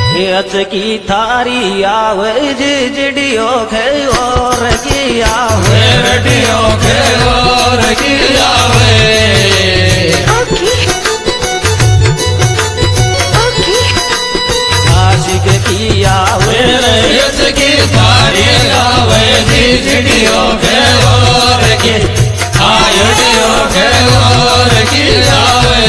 अच की थारी आवे जिडियो खे और की आवे रेडियो खे और की आवे आशिक की आवे अच की थारी आवे जिडियो खे और की आयोडियो खे और की आवे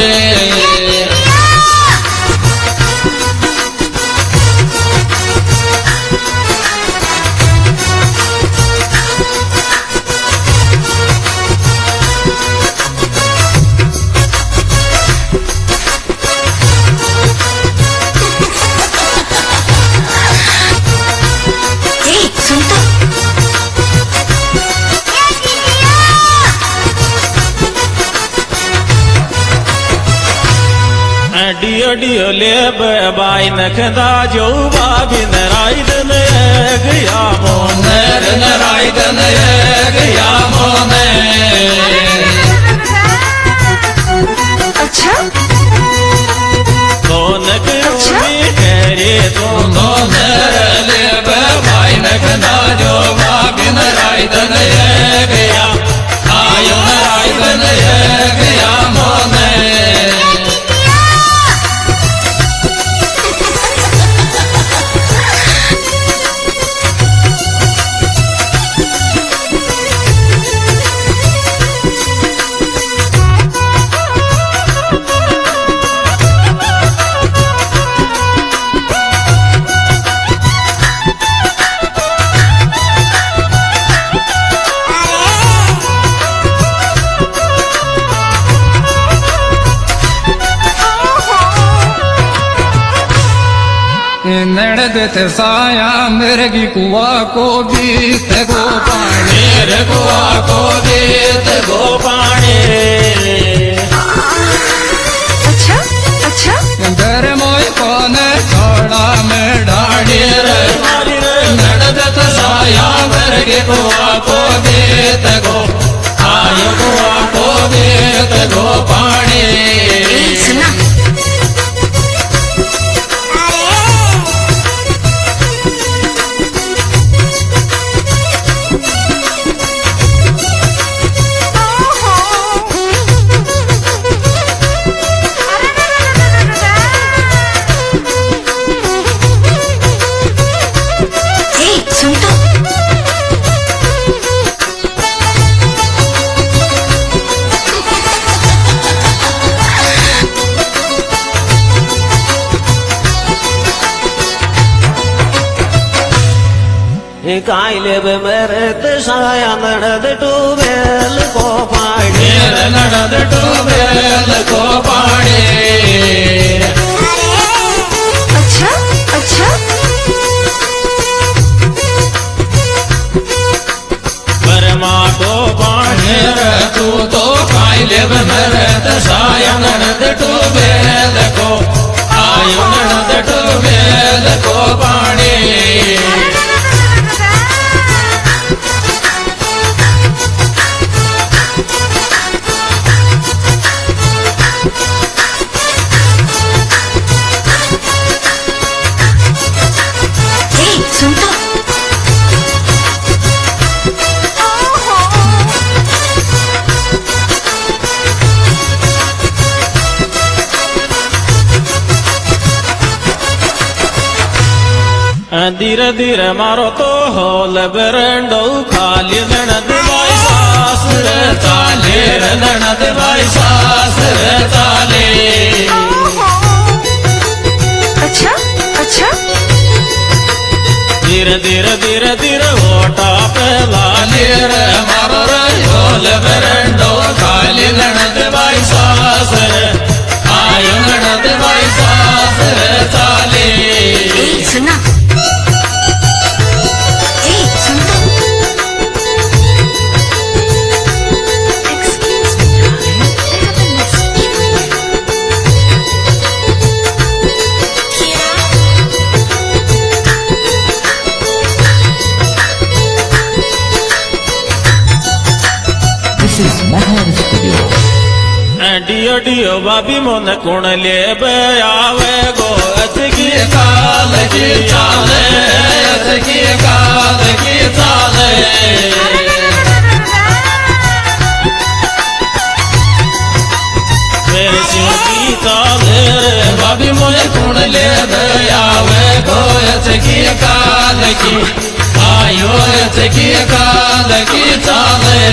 डियो डियो ले बाई नखदा जो बाबी नरायदन गया मोनर नरायदन गया मोने अच्छा कौन करूँगी तेरे दोनों ले बाई नखदा जो बाबी नरायदन गया आयो नरायदन गया मोने नड़द साया मिर्गी कुआ को बीत गो पानी रे कुआ को बीत गो पानी अच्छा अच्छा घर मोई कौन छोड़ा में डाड़ी रे नड़द साया मिर्गी कुआ को बीत गो आयो कुआ को बीत गो पानी सुना कायले मरद साया नड़द टूबेल को पानी नड़द टूबेल को पानी अच्छा अच्छा बरमा को पानी तू तो कायले मरद साया नड़द टूबेल को आयो नड़द टूबेल को पानी धीरे धीरे मारो तो होल बरंडो खाली ननद भाई सास रे ताले ननद भाई सास रे ताले अच्छा अच्छा धीरे धीरे धीरे धीरे ओटा पे लाली रे मारो रे होल बरंडो खाली ननद भाई सास रे आयो ननद भाई सास रे ताले सुना डियो डियो बाबी मोन कुण ले आवे गो अच की काल ले दयावे गोयच की काल की आयो की काल की चाले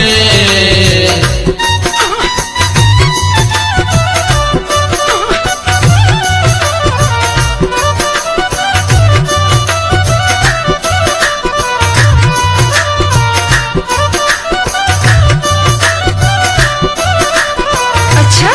अच्छा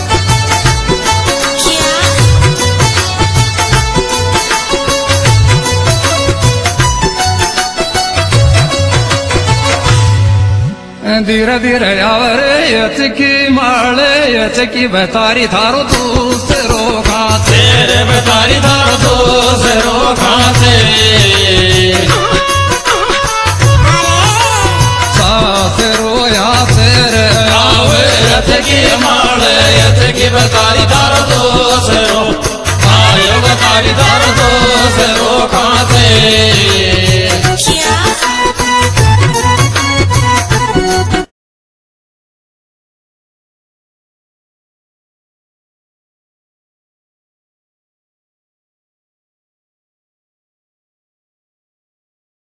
धीरे धीरे आवरे यचकी माले यचकी बतारी थारो दूसरो खाते रे बतारी थारो दूसरो खाते साथे रोया तेरे आवे यचकी माले यचकी बतारी थारो दूसरो आयो बतारी थारो दूसरो